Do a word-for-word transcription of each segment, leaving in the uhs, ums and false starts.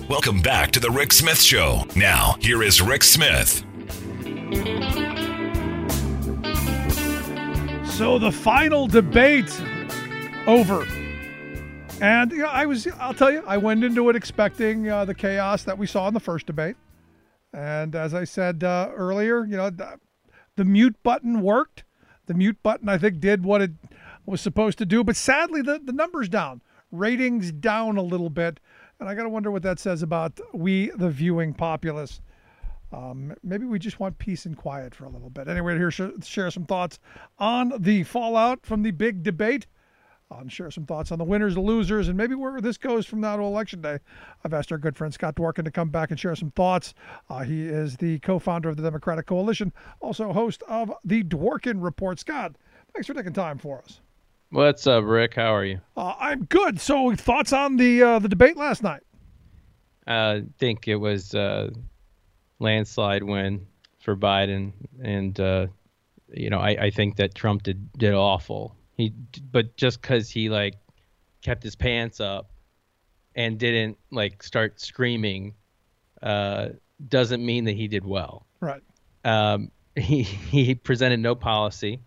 Welcome back to the Rick Smith Show. Now, here is Rick Smith. So the final debate over. And you know, I was, I'll tell you, I went into it expecting uh, the chaos that we saw in the first debate. And as I said uh, earlier, you know, the, the mute button worked. The mute button, I think, did what it was supposed to do. But sadly, the, the numbers down. Ratings down a little bit. And I got to wonder what that says about we, the viewing populace. Um, maybe we just want peace and quiet for a little bit. Anyway, here sh- share some thoughts on the fallout from the big debate. I'll share some thoughts on the winners, the losers, and maybe where this goes from now to Election Day. I've asked our good friend Scott Dworkin to come back and share some thoughts. Uh, he is the co-founder of the Democratic Coalition, also host of the Dworkin Report. Scott, thanks for taking time for us. What's up, Rick? How are you? Uh, I'm good. So, thoughts on the uh, the debate last night? I uh, think it was a landslide win for Biden, and uh, you know, I, I think that Trump did did awful. He, but just because he like kept his pants up and didn't like start screaming, uh, doesn't mean that he did well. Right. Um, he he presented no policy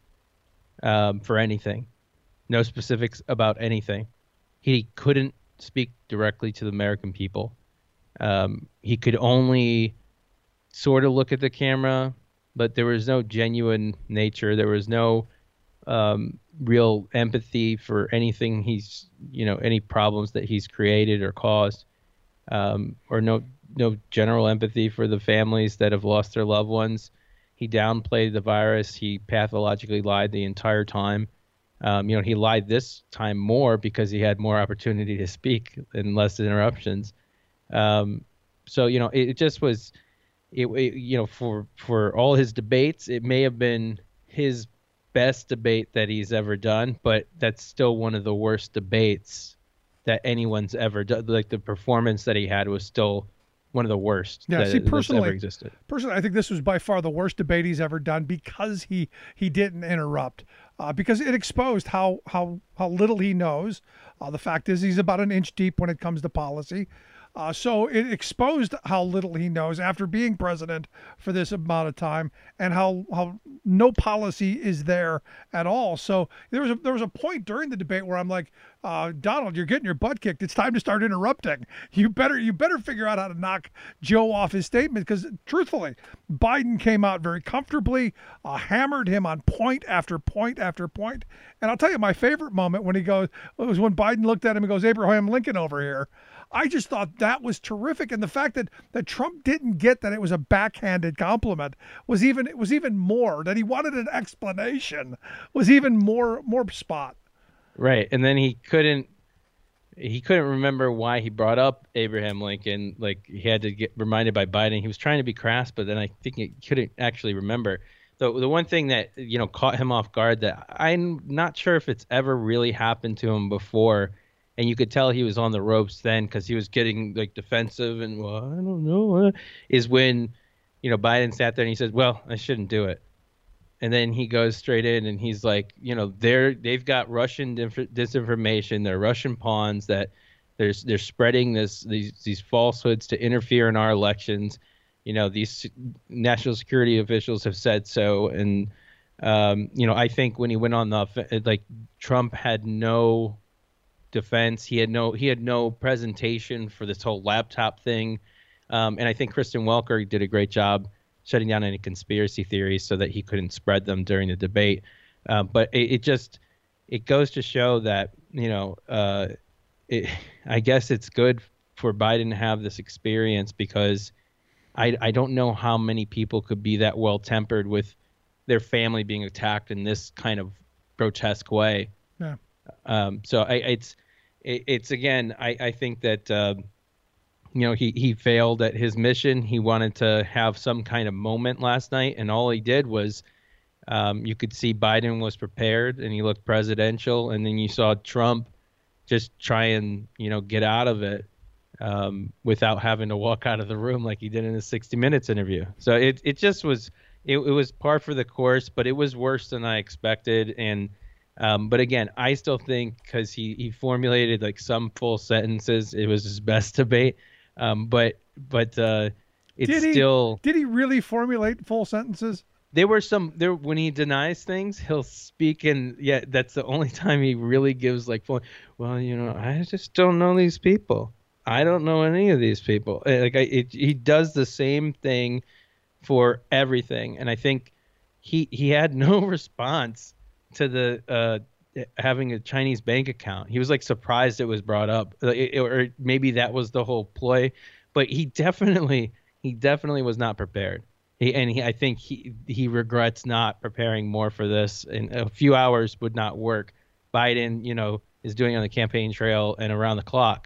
um, for anything. No specifics about anything. He couldn't speak directly to the American people. Um, he could only sort of look at the camera, but there was no genuine nature. There was no um, real empathy for anything he's, you know, any problems that he's created or caused, um, or no no general empathy for the families that have lost their loved ones. He downplayed the virus. He pathologically lied the entire time. Um, you know, he lied this time more because he had more opportunity to speak and less interruptions. Um, so, you know, it, it just was, it, it, you know, for, for all his debates, it may have been his best debate that he's ever done, but that's still one of the worst debates that anyone's ever done. Like the performance that he had was still one of the worst yeah, that see, that's personally, ever existed. Personally, I think this was by far the worst debate he's ever done because he he didn't interrupt, uh, because it exposed how how how little he knows. Uh, the fact is, he's about an inch deep when it comes to policy. Uh, so it exposed how little he knows after being president for this amount of time, and how how no policy is there at all. So there was a, there was a point during the debate where I'm like, uh, Donald, you're getting your butt kicked. It's time to start interrupting. You better you better figure out how to knock Joe off his statement, because truthfully, Biden came out very comfortably, uh, hammered him on point after point after point. And I'll tell you, my favorite moment when he goes was when Biden looked at him and goes, Abraham Lincoln over here. I just thought that was terrific, and the fact that, that Trump didn't get that it was a backhanded compliment was even it was even more. That he wanted an explanation was even more more spot. Right, and then he couldn't he couldn't remember why he brought up Abraham Lincoln. Like he had to get reminded by Biden. He was trying to be crass, but then I think he couldn't actually remember. The the one thing that you know caught him off guard that I'm not sure if it's ever really happened to him before. And you could tell he was on the ropes then because he was getting like defensive and well, I don't know. Is when, you know, Biden sat there and he says, "Well, I shouldn't do it," and then he goes straight in and he's like, you know, they're they've got Russian disinformation, they're Russian pawns that they're they're spreading this these these falsehoods to interfere in our elections. You know, these national security officials have said so, and um, you know, I think when he went on the like Trump had no defense. He had no he had no presentation for this whole laptop thing. Um, and I think Kristen Welker did a great job shutting down any conspiracy theories so that he couldn't spread them during the debate. Uh, but it, it just it goes to show that, you know, uh, it, I guess it's good for Biden to have this experience because I, I don't know how many people could be that well tempered with their family being attacked in this kind of grotesque way. Yeah. Um, so I, it's, it, it's again, I, I think that, uh, you know, he, he failed at his mission. He wanted to have some kind of moment last night, and all he did was, um, you could see Biden was prepared and he looked presidential, and then you saw Trump just try and, you know, get out of it, um, without having to walk out of the room like he did in the sixty minutes interview. So it, it just was, it, it was par for the course, but it was worse than I expected. And, Um, but again, I still think because he, he formulated like some full sentences, it was his best debate. Um, but but uh, it's did he, still. Did he really formulate full sentences? There were some there when he denies things, he'll speak in. Yeah, that's the only time he really gives like full. Well, you know, I just don't know these people. I don't know any of these people. Like I, it, he does the same thing for everything, and I think he he had no response to the uh, having a Chinese bank account. He was like surprised it was brought up, it, or maybe that was the whole ploy. But he definitely he definitely was not prepared. He, and he, I think he he regrets not preparing more for this. And a few hours would not work. Biden, you know, is doing it on the campaign trail and around the clock,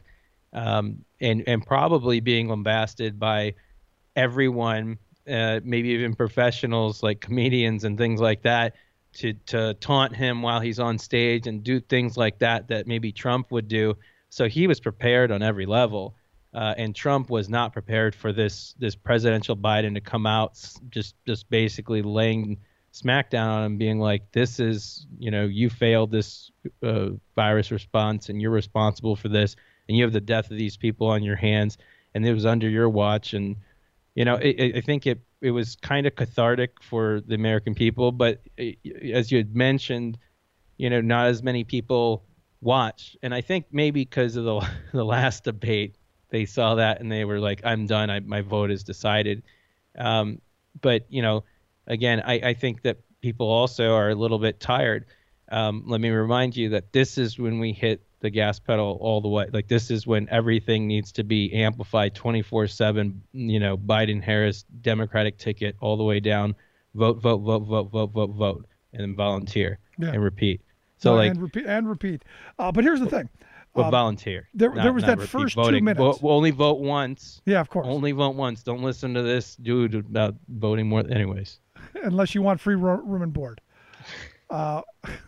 um, and and probably being lambasted by everyone, uh, maybe even professionals like comedians and things like that, to to taunt him while he's on stage and do things like that that maybe Trump would do. So he was prepared on every level. Uh, and Trump was not prepared for this this presidential Biden to come out just just basically laying smackdown on him, being like, this is, you know, you failed this uh, virus response and you're responsible for this. And you have the death of these people on your hands. And it was under your watch. And, you know, it, I think it, it was kind of cathartic for the American people. But it, as you had mentioned, you know, not as many people watched. And I think maybe because of the the last debate, they saw that and they were like, I'm done. I, my vote is decided. Um, but, you know, again, I, I think that people also are a little bit tired. Um, let me remind you that this is when we hit the gas pedal all the way. Like, this is when everything needs to be amplified twenty-four seven, you know, Biden, Harris, Democratic ticket all the way down. Vote, vote, vote, vote, vote, vote, vote, and then volunteer yeah. and repeat. So, no, like, and repeat and repeat. Uh, but here's the thing. But um, volunteer. There, not, there was that repeat, first voting. two minutes. Vo- only vote once. Yeah, of course. Only vote once. Don't listen to this dude about voting more. Anyways. Unless you want free ro- room and board. Uh,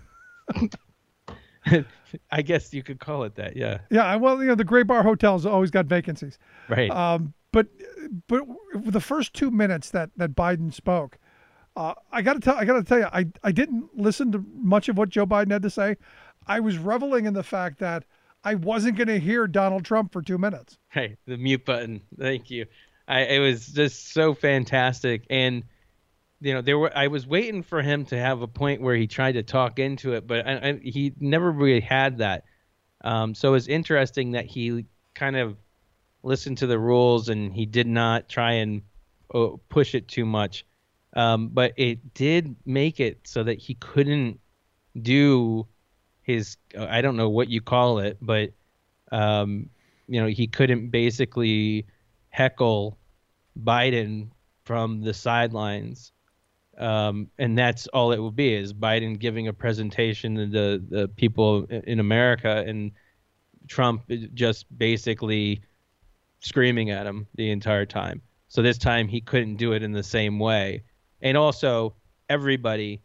I guess you could call it that. Yeah. Yeah. Well, you know, the Gray Bar hotels always got vacancies. Right. Um, but but the first two minutes that that Biden spoke, uh, I got to tell I got to tell you, I I didn't listen to much of what Joe Biden had to say. I was reveling in the fact that I wasn't going to hear Donald Trump for two minutes. Hey, the mute button. Thank you. I, it was just so fantastic. And, you know, there were, I was waiting for him to have a point where he tried to talk into it, but I, I, he never really had that. Um, so it was interesting that he kind of listened to the rules and he did not try and uh, push it too much. Um, but it did make it so that he couldn't do his, I don't know what you call it, but, um, you know, he couldn't basically heckle Biden from the sidelines. Um, and that's all it would be, is Biden giving a presentation to the, the people in America and Trump just basically screaming at him the entire time. So this time he couldn't do it in the same way. And also everybody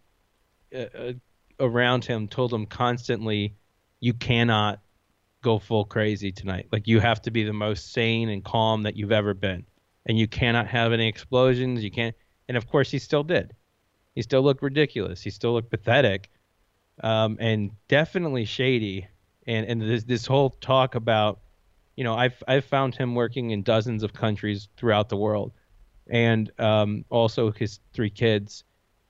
uh, around him told him constantly, you cannot go full crazy tonight. Like, you have to be the most sane and calm that you've ever been. And you cannot have any explosions. You can't. And of course he still did. He still looked ridiculous. He still looked pathetic, um, and definitely shady. And, and this, this whole talk about, you know, I've, I've found him working in dozens of countries throughout the world. And um, also his three kids.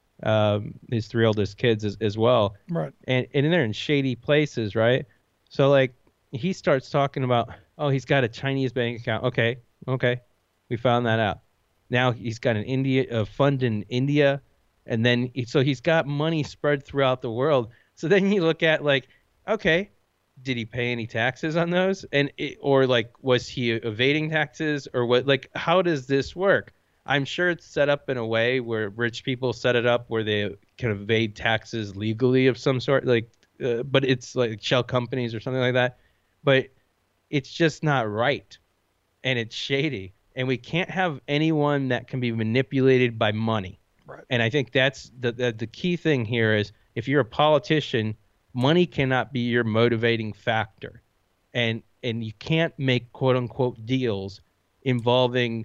Um, his three oldest kids as, as well. Right. And, and they're in shady places, right? So, like, he starts talking about, oh, he's got a Chinese bank account. Okay, okay. We found that out. Now he's got an India a fund in India. And then, so he's got money spread throughout the world. So then you look at, like, okay, did he pay any taxes on those? And it, or, like, was he evading taxes? Or what? Like, how does this work? I'm sure it's set up in a way where rich people set it up where they can evade taxes legally of some sort, like, uh, but it's like shell companies or something like that. But it's just not right, and it's shady, and we can't have anyone that can be manipulated by money. Right. And I think that's the, the the key thing here is, if you're a politician, money cannot be your motivating factor, and and you can't make quote unquote deals involving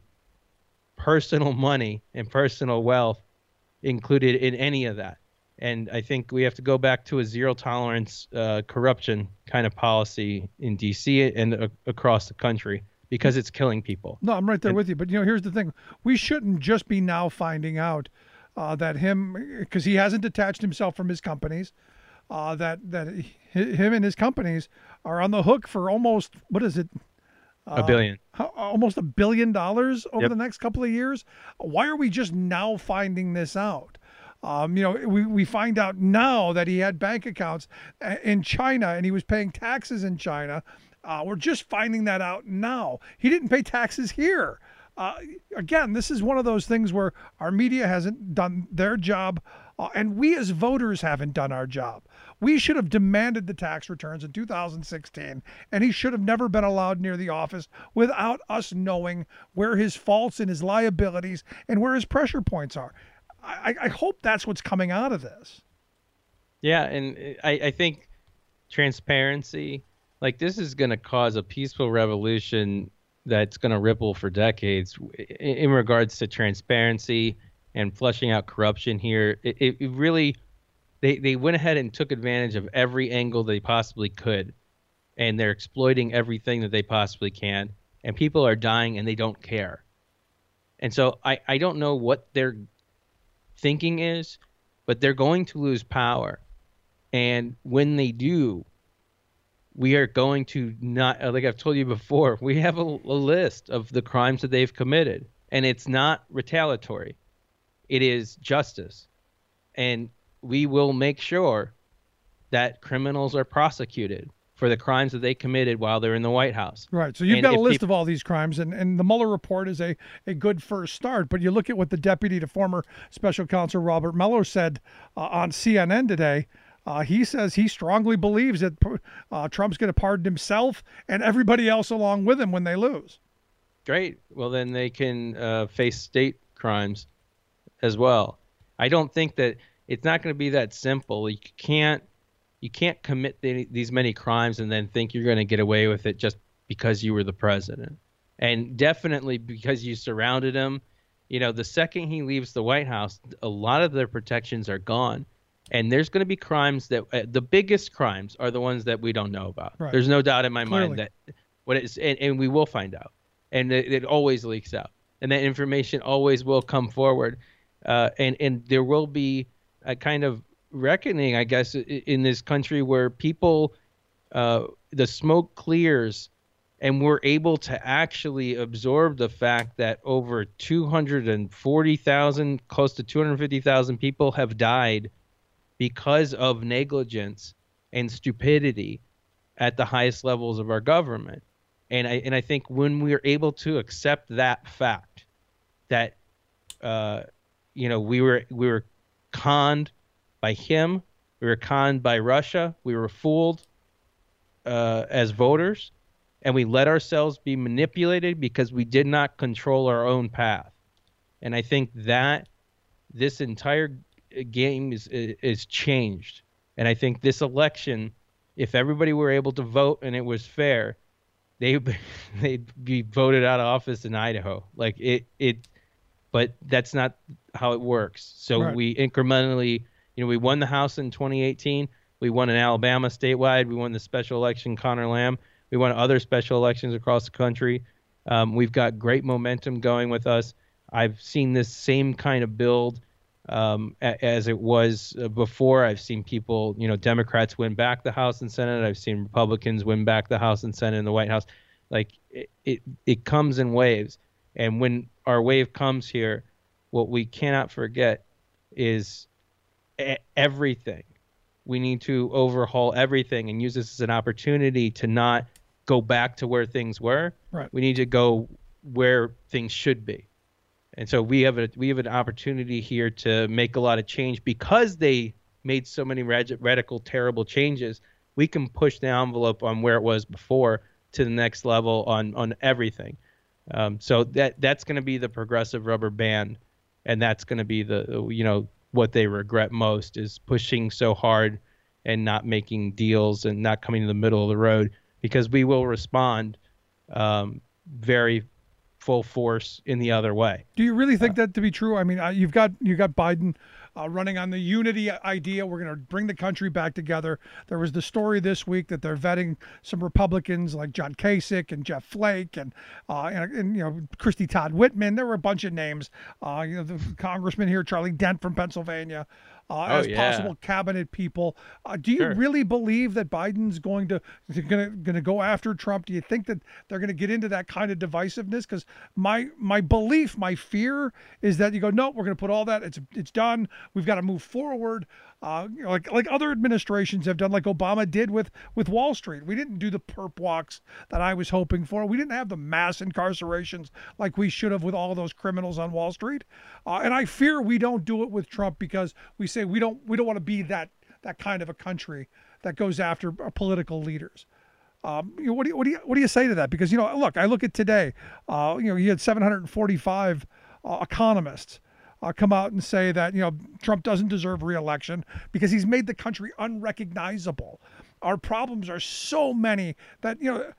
personal money and personal wealth included in any of that. And I think we have to go back to a zero tolerance uh, corruption kind of policy in D C and uh, across the country, because it's killing people. No, I'm right there And- with you. But, you know, here's the thing. We shouldn't just be now finding out uh, that him, because he hasn't detached himself from his companies, uh, that, that he, him and his companies are on the hook for almost, what is it? a billion. How, almost a billion dollars over Yep. the next couple of years. Why are we just now finding this out? Um, you know, we, we find out now that he had bank accounts uh, in China and he was paying taxes in China. Uh, we're just finding that out now. He didn't pay taxes here. Uh, again, this is one of those things where our media hasn't done their job, uh, and we as voters haven't done our job. We should have demanded the tax returns in two thousand sixteen, and he should have never been allowed near the office without us knowing where his faults and his liabilities and where his pressure points are. I, I hope that's what's coming out of this. Yeah, and I, I think transparency, like this is going to cause a peaceful revolution that's going to ripple for decades in, in regards to transparency and flushing out corruption here. It, it, it really, they, they went ahead and took advantage of every angle they possibly could, and they're exploiting everything that they possibly can, and people are dying and they don't care. And so I, I don't know what their thinking is, but they're going to lose power. And when they do, we are going to not, like I've told you before, we have a, a list of the crimes that they've committed, and it's not retaliatory. It is justice. And we will make sure that criminals are prosecuted for the crimes that they committed while they're in the White House. Right. So you've And got a if list peop- of all these crimes, and, and the Mueller report is a, a good first start. But you look at what the deputy to former special counsel Robert Mueller said uh, on C N N today. Uh, he says he strongly believes that uh, Trump's going to pardon himself and everybody else along with him when they lose. Great. Well, then they can uh, face state crimes as well. I don't think that it's not going to be that simple. You can't you can't commit the, these many crimes and then think you're going to get away with it just because you were the president. And definitely because you surrounded him. You know, the second he leaves the White House, a lot of their protections are gone. And there's going to be crimes that uh, the biggest crimes are the ones that we don't know about. Right. There's no doubt in my Clearly. mind that what it's, and, and we will find out. And it, it always leaks out. And that information always will come forward. Uh, and, and there will be a kind of reckoning, I guess, in this country where people, uh, the smoke clears and we're able to actually absorb the fact that over two hundred forty thousand, close to two hundred fifty thousand people have died because of negligence and stupidity at the highest levels of our government. And I and I think when we are able to accept that fact, that uh, you know we were we were conned by him, we were conned by Russia, we were fooled uh, as voters, and we let ourselves be manipulated because we did not control our own path. And I think that this entire game is is changed. And I think this election, if everybody were able to vote and it was fair, they they'd be voted out of office in Idaho. Like it it but that's not how it works. So Right. we incrementally, you know, we won the House in twenty eighteen, we won in Alabama statewide, we won the special election Connor Lamb, we won other special elections across the country. Um, we've got great momentum going with us. I've seen this same kind of build Um, as it was before. I've seen people, you know, Democrats win back the House and Senate. I've seen Republicans win back the House and Senate and the White House. Like it, it, it comes in waves. And when our wave comes here, what we cannot forget is e- everything. We need to overhaul everything and use this as an opportunity to not go back to where things were. Right. We need to go where things should be. And so we have a we have an opportunity here to make a lot of change because they made so many rad- radical, terrible changes. We can push the envelope on where it was before to the next level on on everything. Um, so that that's going to be the progressive rubber band, and that's going to be the you know what they regret most is pushing so hard and not making deals and not coming to the middle of the road, because we will respond um, very full force in the other way. Do you really think that to be true? I mean, uh, you've got you got Biden uh, running on the unity idea. We're going to bring the country back together. There was the story this week that they're vetting some Republicans like John Kasich and Jeff Flake and, uh, and, and you know, Christy Todd Whitman. There were a bunch of names. Uh, you know, the congressman here, Charlie Dent from Pennsylvania. Uh, oh, as yeah. possible cabinet people. Uh, do you Sure. really believe that Biden's going to going to going to go after Trump? Do you think that they're going to get into that kind of divisiveness? Because my my belief, my fear is that you go, no, we're going to put all that. It's it's done. We've got to move forward. Uh, you know, like like other administrations have done, like Obama did with with Wall Street. We didn't do the perp walks that I was hoping for. We didn't have the mass incarcerations like we should have with all those criminals on Wall Street. Uh, and I fear we don't do it with Trump because we say we don't we don't want to be that that kind of a country that goes after our political leaders. Um, you know, what do you what do you what do you say to that? Because you know, look, I look at today. Uh, you know, you had seven hundred forty-five uh, economists uh, come out and say that you know Trump doesn't deserve re-election because he's made the country unrecognizable. Our problems are so many that you know.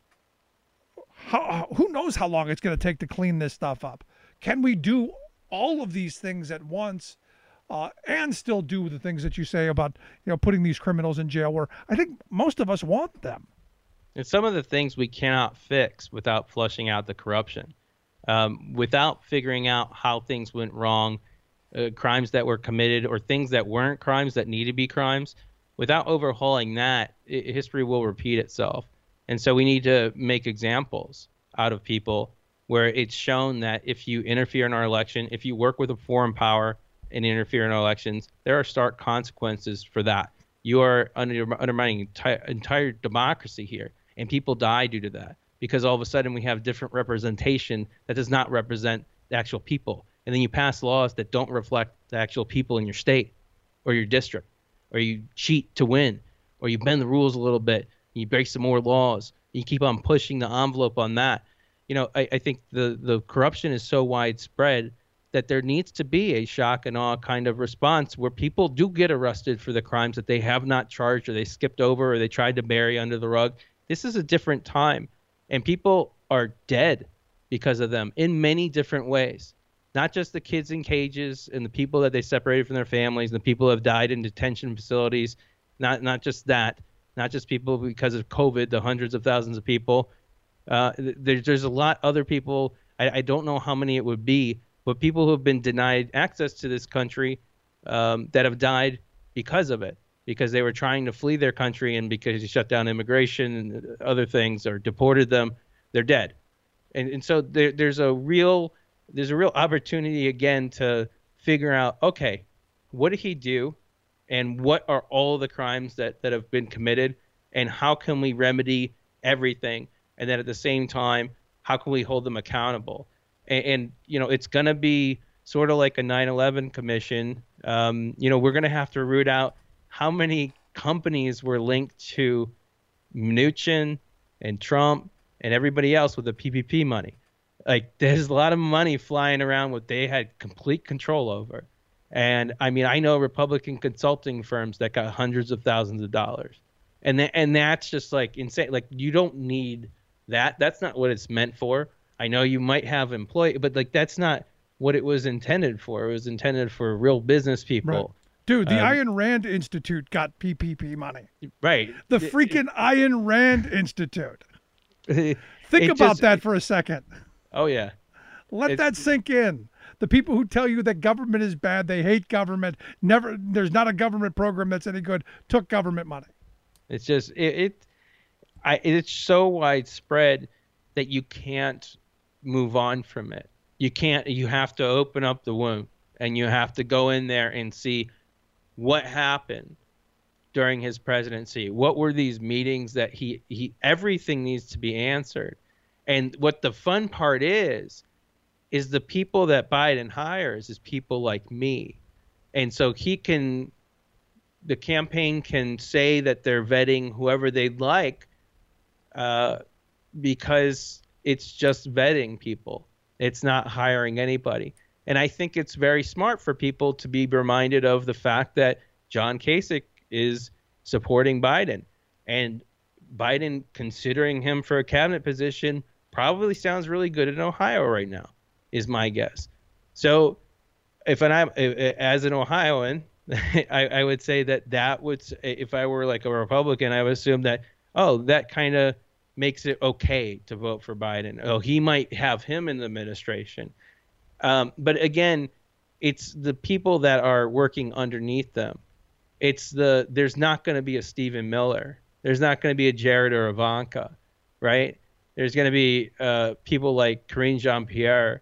How, who knows how long it's going to take to clean this stuff up? Can we do all of these things at once? Uh, and still do the things that you say about, you know, putting these criminals in jail where I think most of us want them. And some of the things we cannot fix without flushing out the corruption, um, without figuring out how things went wrong, uh, crimes that were committed or things that weren't crimes that need to be crimes. Without overhauling that, it, history will repeat itself. And so we need to make examples out of people where it's shown that if you interfere in our election, if you work with a foreign power, and interfere in our elections, there are stark consequences for that. You are under, undermining entire, entire democracy here, and people die due to that because all of a sudden we have different representation that does not represent the actual people. And then you pass laws that don't reflect the actual people in your state or your district, or you cheat to win, or you bend the rules a little bit, and you break some more laws. You keep on pushing the envelope on that. You know, I, I think the, the corruption is so widespread that there needs to be a shock and awe kind of response where people do get arrested for the crimes that they have not charged or they skipped over or they tried to bury under the rug. This is a different time, and people are dead because of them in many different ways. Not just the kids in cages and the people that they separated from their families and the people who have died in detention facilities. Not not just that. Not just people because of COVID, the hundreds of thousands of people. Uh, there, there's a lot other people. I, I don't know how many it would be, but people who have been denied access to this country um, that have died because of it, because they were trying to flee their country and because you shut down immigration and other things or deported them, they're dead. And and so there, there's a real there's a real opportunity again to figure out, okay, what did he do, and what are all the crimes that, that have been committed, and how can we remedy everything, and then at the same time, how can we hold them accountable? And, and you know, it's going to be sort of like a nine eleven commission. Um, you know, we're going to have to root out how many companies were linked to Mnuchin and Trump and everybody else with the P P P money. Like, there's a lot of money flying around what they had complete control over. And I mean, I know Republican consulting firms that got hundreds of thousands of dollars. And th- and that's just like insane. Like, you don't need that. That's not what it's meant for. I know you might have employee, but like that's not what it was intended for. It was intended for real business people. Right. Dude, the Um, Ayn Rand Institute got P P P money. Right. The freaking Ayn Rand Institute. Think It about just- that for a second. Oh, yeah. Let It's- that sink in. The people who tell you that government is bad, they hate government, never there's not a government program that's any good, took government money. It's just it, it I it's so widespread that you can't move on from it. You can't you have to open up the wound and you have to go in there and see what happened during his presidency. What were these meetings that he he everything needs to be answered. And what the fun part is is the people that Biden hires is people like me. And so he can the campaign can say that they're vetting whoever they'd like uh, because it's just vetting people. It's not hiring anybody. And I think it's very smart for people to be reminded of the fact that John Kasich is supporting Biden. And Biden considering him for a cabinet position probably sounds really good in Ohio right now, is my guess. So if and I'm as an Ohioan, I, I would say that that would, if I were like a Republican, I would assume that, oh, that kind of makes it okay to vote for Biden. Oh, he might have him in the administration. Um, but again, it's the people that are working underneath them. It's the, there's not going to be a Stephen Miller. There's not going to be a Jared or Ivanka, right? There's going to be uh, people like Karine Jean-Pierre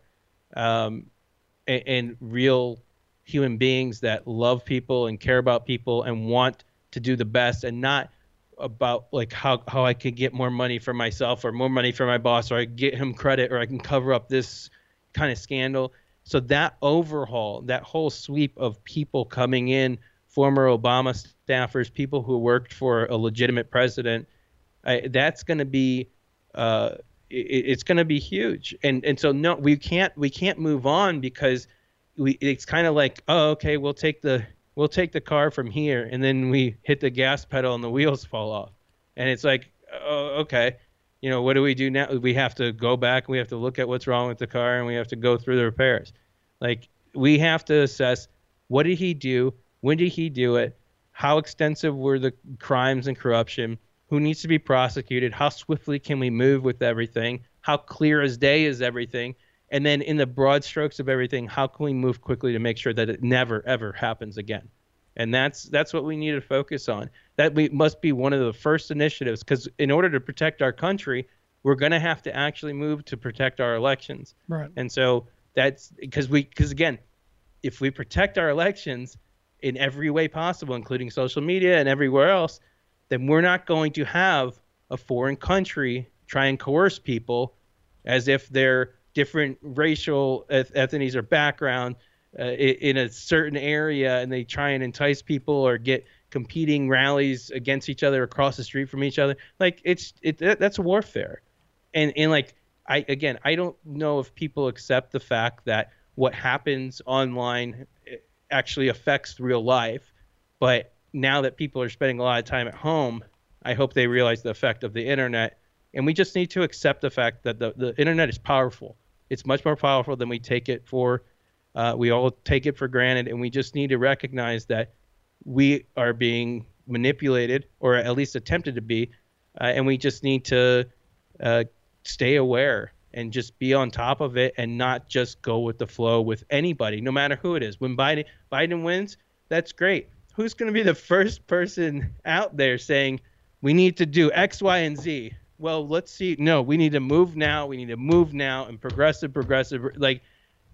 um, and, and real human beings that love people and care about people and want to do the best, and not about like how, how I could get more money for myself or more money for my boss, or I get him credit, or I can cover up this kind of scandal. So that overhaul, that whole sweep of people coming in, former Obama staffers, people who worked for a legitimate president, I, that's going to be uh, it, it's going to be huge. And and so no, we can't we can't move on because we it's kind of like, oh, okay, we'll take the we'll take the car from here, and then we hit the gas pedal and the wheels fall off, and it's like, oh, okay, you know, what do we do now? We have to go back, we have to look at what's wrong with the car, and we have to go through the repairs. Like, we have to assess, what did he do? When did he do it? How extensive were the crimes and corruption? Who needs to be prosecuted? How swiftly can we move with everything? How clear as day is everything? And then in the broad strokes of everything, how can we move quickly to make sure that it never, ever happens again? And that's that's what we need to focus on. That we must be one of the first initiatives, because in order to protect our country, we're going to have to actually move to protect our elections. Right. And so that's because we, because again, if we protect our elections in every way possible, including social media and everywhere else, then we're not going to have a foreign country try and coerce people as if they're different racial ethnicities or background uh, in a certain area, and they try and entice people or get competing rallies against each other across the street from each other. Like, it's it that's warfare. And and like I again, I don't know if people accept the fact that what happens online actually affects real life. But now that people are spending a lot of time at home, I hope they realize the effect of the internet. And we just need to accept the fact that the, the internet is powerful. It's much more powerful than we take it for. Uh, we all take it for granted, and we just need to recognize that we are being manipulated, or at least attempted to be, uh, and we just need to uh, stay aware and just be on top of it, and not just go with the flow with anybody, no matter who it is. When Biden Biden wins, that's great. Who's going to be the first person out there saying we need to do X, Y, and Z? Well, let's see. No, we need to move now. We need to move now, and progressive, progressive. Like,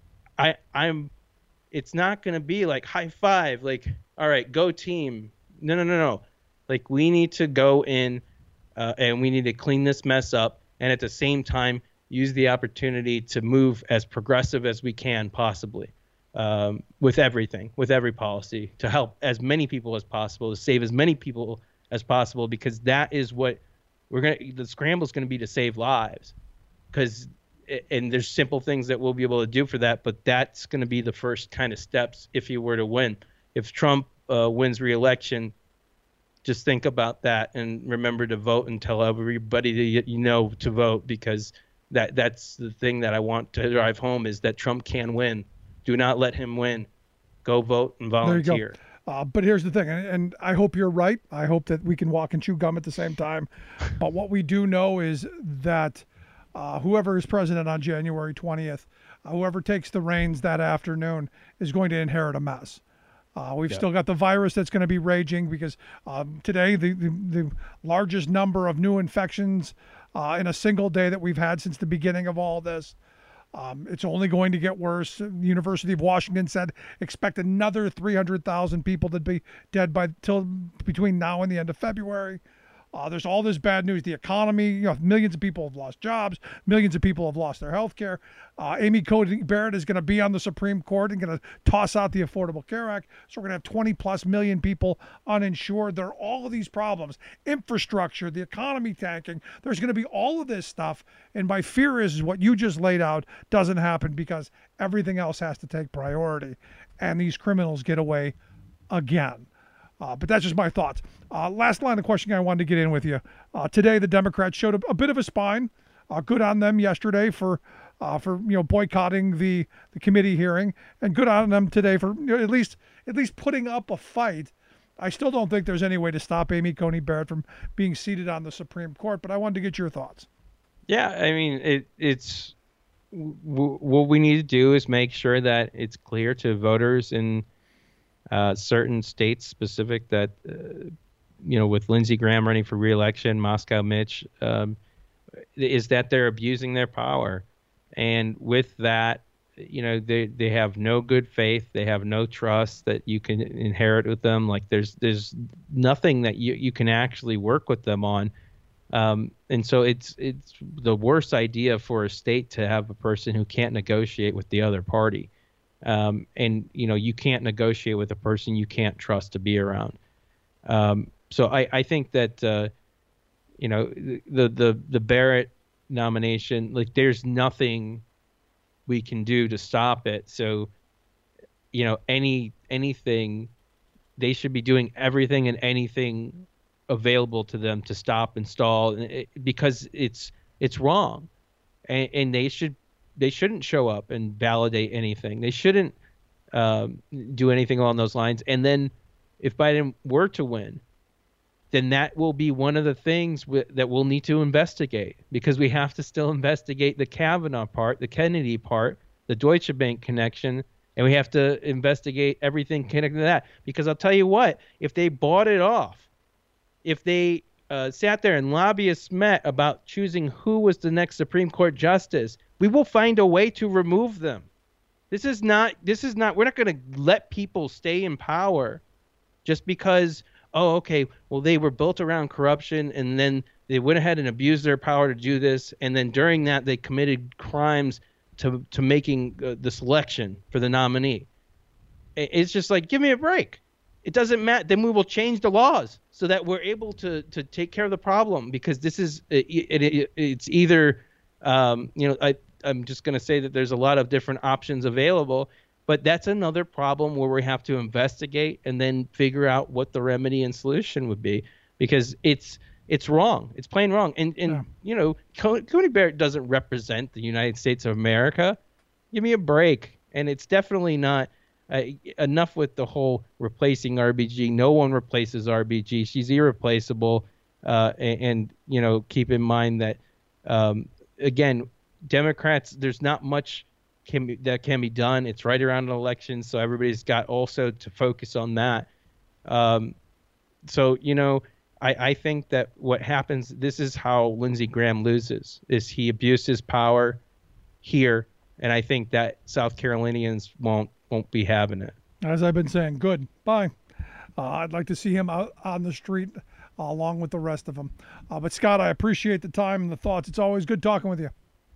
I, I'm. It's not going to be like high five. Like, all right, go team. No, no, no, no. Like, we need to go in, uh, and we need to clean this mess up, and at the same time use the opportunity to move as progressive as we can possibly, um, with everything, with every policy, to help as many people as possible, to save as many people as possible, because that is what we're going to, the scramble is going to be, to save lives. Because, and there's simple things that we'll be able to do for that, but that's going to be the first kind of steps if he were to win. If Trump uh, wins re-election, just think about that and remember to vote, and tell everybody that you know to vote, because that that's the thing that I want to drive home, is that Trump can win. Do not let him win. Go vote and volunteer. There you go. Uh, but here's the thing, and, and I hope you're right. I hope that we can walk and chew gum at the same time. But what we do know is that uh, whoever is president on January twentieth, uh, whoever takes the reins that afternoon, is going to inherit a mess. Uh, we've yeah. still got the virus that's going to be raging, because um, today the, the, the largest number of new infections uh, in a single day that we've had since the beginning of all this. Um, it's only going to get worse. The University of Washington said expect another three hundred thousand people to be dead by till between now and the end of February. Uh, there's all this bad news. The economy, you know, millions of people have lost jobs. Millions of people have lost their health care. Uh, Amy Coney Barrett is going to be on the Supreme Court and going to toss out the Affordable Care Act. So we're going to have twenty plus million people uninsured. There are all of these problems. Infrastructure, the economy tanking. There's going to be all of this stuff. And my fear is, is what you just laid out doesn't happen, because everything else has to take priority. And these criminals get away again. Uh, but that's just my thoughts. Uh, last line of questioning I wanted to get in with you. Uh, today, the Democrats showed a, a bit of a spine. Uh, good on them yesterday for uh, for you know boycotting the, the committee hearing, and good on them today for you know, at least at least putting up a fight. I still don't think there's any way to stop Amy Coney Barrett from being seated on the Supreme Court, but I wanted to get your thoughts. Yeah, I mean, it, it's w- what we need to do is make sure that it's clear to voters in uh, certain states specific that, uh, you know, with Lindsey Graham running for re-election, Moscow Mitch, um, is that they're abusing their power. And with that, you know, they, they have no good faith. They have no trust that you can inherit with them. Like there's there's nothing that you, you can actually work with them on. Um, and so it's it's the worst idea for a state to have a person who can't negotiate with the other party. Um, and, you know, you can't negotiate with a person you can't trust to be around. Um, so I, I think that, uh, you know, the, the, the Barrett nomination, like there's nothing we can do to stop it. So, you know, any anything, they should be doing everything and anything available to them to stop and stall, because it's it's wrong, and, and they should they shouldn't show up and validate anything. They shouldn't um, do anything along those lines. And then, if Biden were to win, then that will be one of the things w- that we'll need to investigate, because we have to still investigate the Kavanaugh part, the Kennedy part, the Deutsche Bank connection, and we have to investigate everything connected to that. Because I'll tell you what, if they bought it off, if they uh, sat there and lobbyists met about choosing who was the next Supreme Court justice, we will find a way to remove them. This is not, this is not, we're not going to let people stay in power just because, oh, okay, well, they were built around corruption, and then they went ahead and abused their power to do this, and then during that they committed crimes to to making uh, the selection for the nominee. It's just like, give me a break. It doesn't matter. Then we will change the laws so that we're able to to take care of the problem, because this is it, it, it, it's either um, you know I I'm just going to say that there's a lot of different options available. But that's another problem where we have to investigate and then figure out what the remedy and solution would be, because it's it's wrong. It's plain wrong. And, and yeah. you know, Coney Barrett doesn't represent the United States of America. Give me a break. And it's definitely not uh, enough with the whole replacing R B G. No one replaces R B G. She's irreplaceable. Uh, and, and, you know, keep in mind that, um, again, Democrats, there's not much Can be, that can be done. It's right around an election, so everybody's got also to focus on that. Um, so, you know, I, I think that what happens, this is how Lindsey Graham loses, is he abused his power here, and I think that South Carolinians won't won't be having it. As I've been saying, good. Bye. Uh, I'd like to see him out on the street uh, along with the rest of them. Uh, but, Scott, I appreciate the time and the thoughts. It's always good talking with you.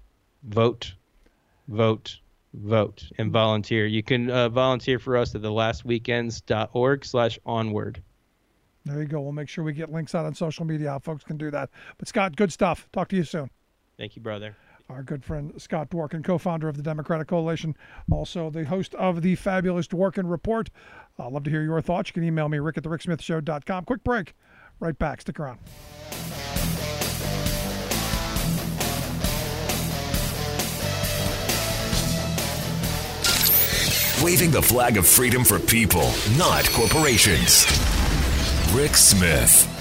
Vote. Vote. Vote and volunteer. You can uh, volunteer for us at the last weekends dot org slash onward. There you go. We'll make sure we get links out on social media how folks can do that. But, Scott, good stuff. Talk to you soon. Thank you, brother. Our good friend Scott Dworkin, co-founder of the Democratic Coalition, also the host of the fabulous Dworkin Report. I'd love to hear your thoughts. You can email me, rick at the rick smith show dot com. Quick break. Right back. Stick around. Waving the flag of freedom for people, not corporations. Rick Smith.